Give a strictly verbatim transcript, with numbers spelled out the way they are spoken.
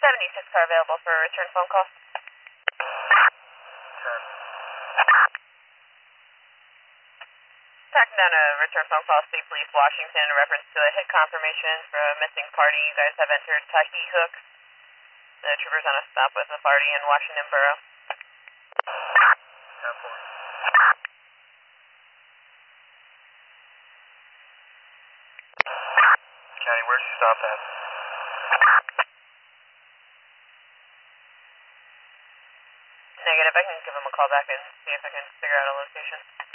seventy-six car available for a return phone call. Tracking down a return phone call, State Police Washington, in reference to a hit confirmation for a missing party. You guys have entered Tahi Hook. The troopers on a stop with the party in Washington Borough. County, where'd you stop at? Negative, I can give him a call back and see if I can figure out a location.